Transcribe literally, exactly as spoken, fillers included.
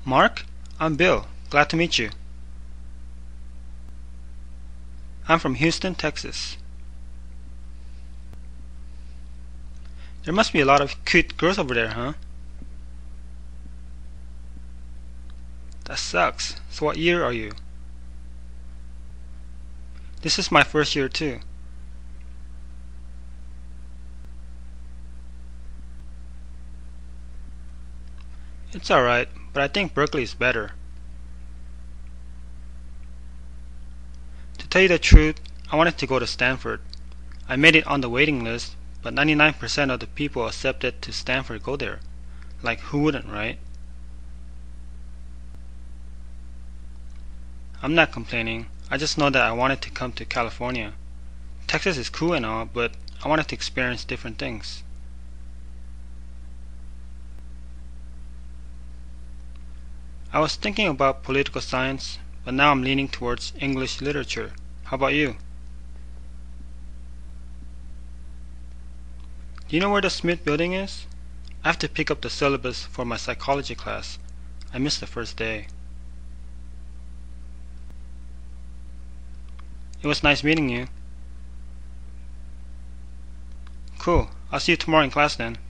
Mark, I'm Bill. Glad to meet you. I'm from Houston, Texas. There must be a lot of cute girls over there, huh? That sucks. So what year are you? This is my first year too. It's alright, but I think Berkeley is better. To tell you the truth, I wanted to go to Stanford. I made it on the waiting list, but ninety-nine percent of the people accepted to Stanford go there. Like, who wouldn't, right? I'm not complaining. I just know that I wanted to come to California. Texas is cool and all, but I wanted to experience different things. I was thinking about political science, but now I'm leaning towards English literature. How about you? Do you know where the Smith Building is? I have to pick up the syllabus for my psychology class. I missed the first day. It was nice meeting you. Cool. I'll see you tomorrow in class then.